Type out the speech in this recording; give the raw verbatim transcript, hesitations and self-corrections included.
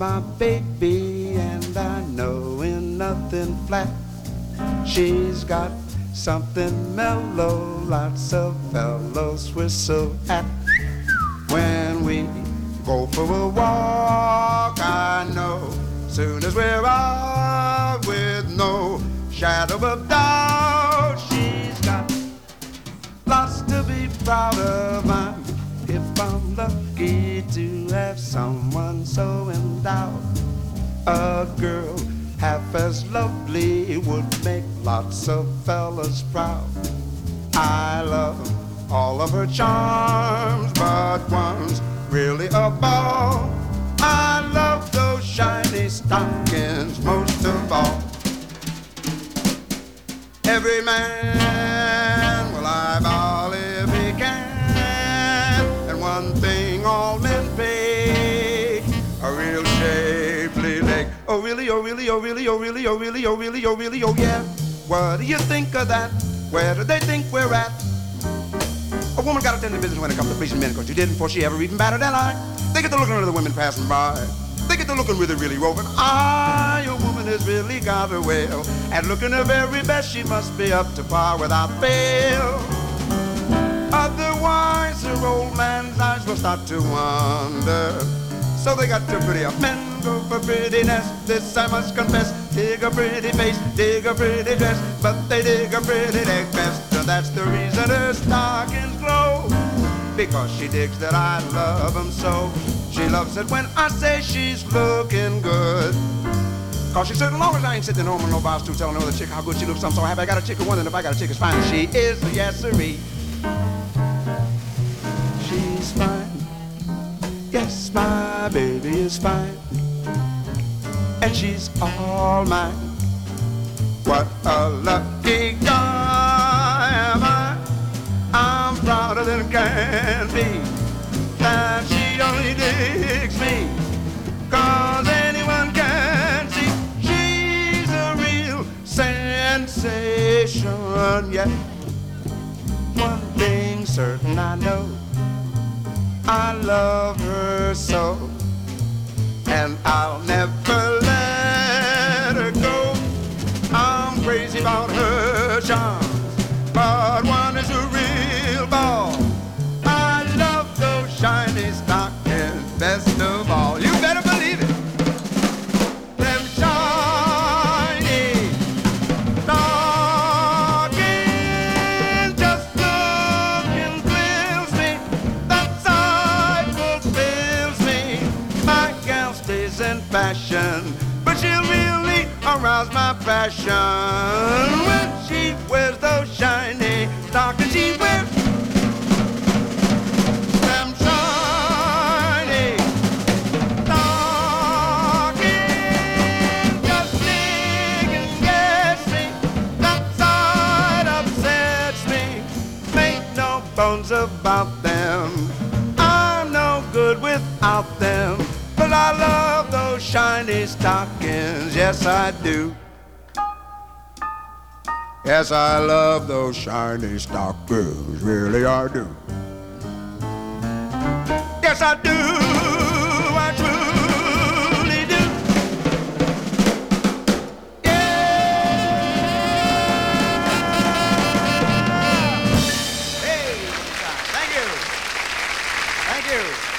my baby, and I know in nothing flat she's got something mellow, lots of fellows whistle at. When we go for a walk, I know soon as we're out with no shadow of doubt, she's got lots to be proud of. I'm, if I'm lucky to have someone so endowed, a girl half as lovely would make lots of fellas proud. I love all of her charms, but one's really a ball. I love those shiny stockings most of all. Every man will eyeball if he can, and one thing all men pay, a real shapely leg. Oh really, oh really, oh really, oh really, oh really, oh really, oh really, oh yeah. What do you think of that? Where do they think we're at? A woman got to tend to business when it comes to pleasing men, because you didn't before she ever even batted an eye. They get to looking at the women passing by. They get to looking with a really roving eye. A woman has really got her well. At looking her very best, she must be up to par without fail. Otherwise, her old man's eyes will start to wander. So they got to pretty up. Men go for prettiness, this I must confess. Dig a pretty face, dig a pretty dress, but they dig a pretty leg best. So that's the reason her stockings glow, because she digs that I love 'em so. She loves it when I say she's looking good, cause she said as long as I ain't sitting home on no boss to telling another chick how good she looks, I'm so happy I got a chick who wondering if I got a chick as fine as she is. Yes sirree, she's fine. Yes, my baby is fine, and she's all mine. What a lucky guy am I. I'm prouder than can be that she only digs me, cause anyone can see she's a real sensation. Yet one thing certain I know, I love her so, and I'll never let her go. I'm crazy about her charms, but one is a real ball. I love those shiny stockings best of all. You better believe it. Them shiny stockings just looking thrills me. That sight fulfills me. My gal stays in fashion, but she'll really arouse my passion when she wears those shiny stockings. She wears them shiny stockings, just dig and gets me. That side upsets me. Make no bones about them, I'm no good without them. But I love those shiny stockings, yes I do. Yes, I love those shiny stockings, really I do. Yes I do, I truly do. Yeah! Hey, thank you. Thank you.